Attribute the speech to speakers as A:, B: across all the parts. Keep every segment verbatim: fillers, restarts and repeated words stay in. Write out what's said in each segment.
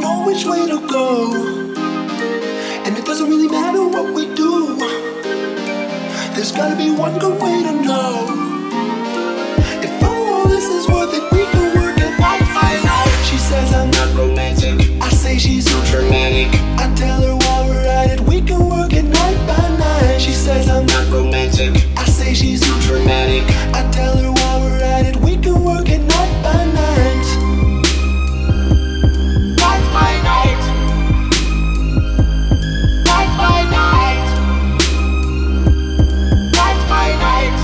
A: know which way to go, and it doesn't really matter what we do. There's gotta be one good way to know if all this is worth it. We can work it night by night. She says I'm not romantic, I say she's so dramatic. I tell her while we're at it, we can work it night by night. She says I'm not romantic, I say she's so dramatic. I tell her while we're at it, we can work it night by night. Night by night. Night by night. Night by night.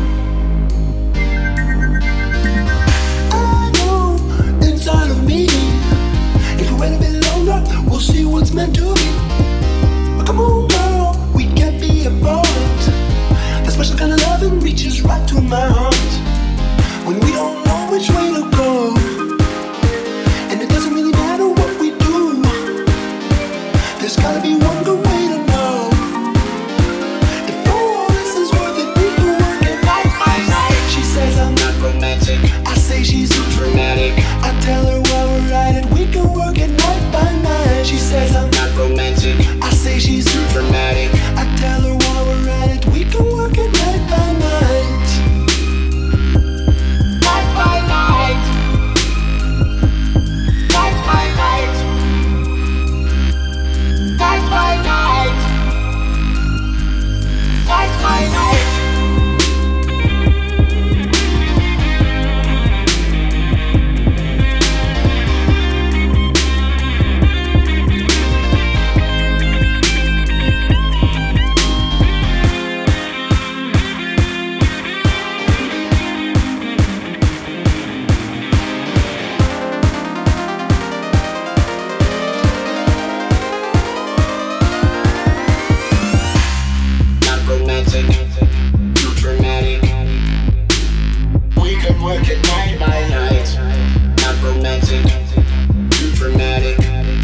A: I know inside of me, if we wait a bit longer, we'll see what's meant to be. But come on, girl, we can't be apart. That special kind of loving reaches right to my heart. When we don't know which way to go, and it doesn't really matter what we do, there's gotta be one good way to know if all this is worth it. We can work it night by night. She says I'm not romantic, I say she's so dramatic. I tell her while we're at it, we can work it night by night. She says I'm not romantic, I say she's so dramatic. I tell her while we're at it, we can work it night by night. Night by night. Night by night. Night by night. Night by night. Too dramatic. We can work it night by night. Not romantic, too dramatic.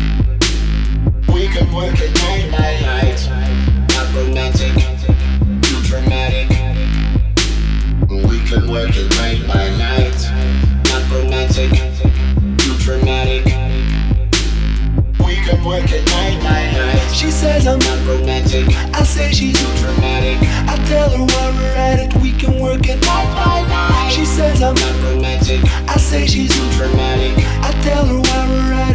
A: We can work it night by night. Not romantic, too dramatic. We can work it night by night. Not romantic, too dramatic. We can work it night by night. She says I'm not romantic, I say she's too dramatic. I tell her while we're at it, we can work it night by night. She says I'm not romantic, I say she's too dramatic. I tell her while we're at it,